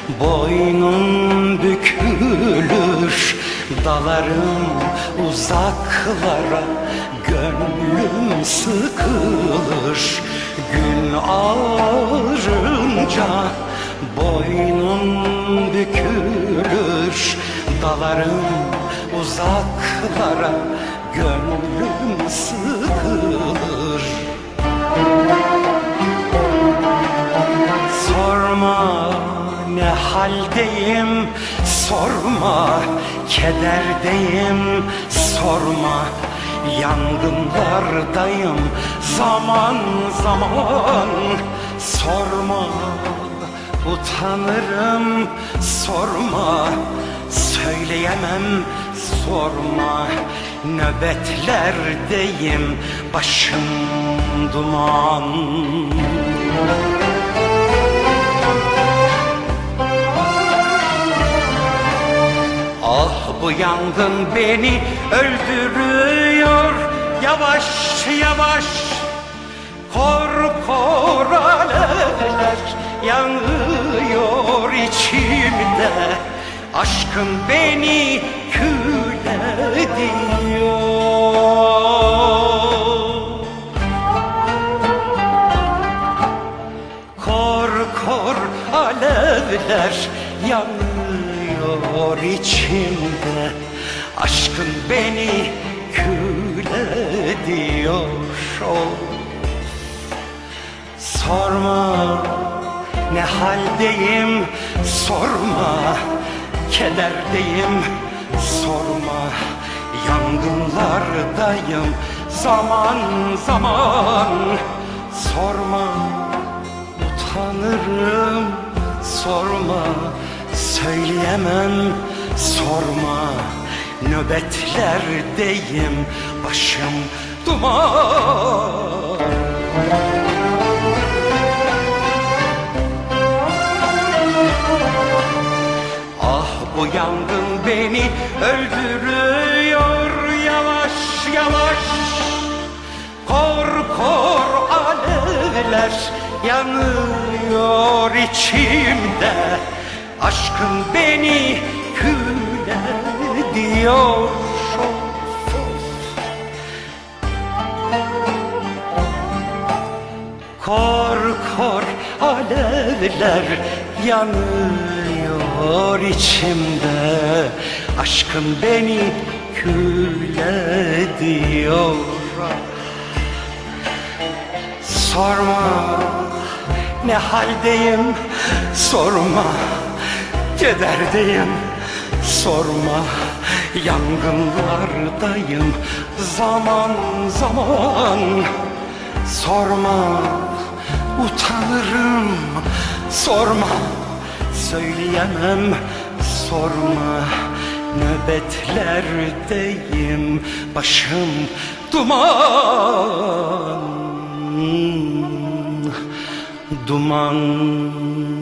Boynum bükülür, dalarım uzaklara. Gönlüm sıkılır gün ağarınca. Boynum bükülür, dalarım uzaklara. Gönlüm sıkılır. Sorma ne haldeyim, sorma kederdeyim, sorma yangınlardayım zaman zaman. Sorma utanırım, sorma söyleyemem, sorma nöbetlerdeyim başım duman. Ah bu yangın beni öldürüyor, yavaş yavaş. Kor kor alevler yanıyor içimde. Aşkın beni kül ediyor. Kor kor alevler yanıyor içimde. Aşkın beni kül ediyor. Sorma ne haldeyim, sorma kederdeyim, sorma yangınlardayım zaman zaman. Sorma utanırım, sorma söyleyemem, sorma nöbetlerdeyim başım duman. Ah bu yangın beni öldürüyor, yavaş yavaş. Kor kor alevler yanıyor içimde. Aşkın beni kül ediyor. Kor kor alevler yanıyor içimde. Aşkın beni kül ediyor. Sorma ne haldeyim, sorma kederdeyim, sorma yangınlardayım zaman zaman. Sorma utanırım, sorma söyleyemem, sorma nöbetlerdeyim başım duman duman.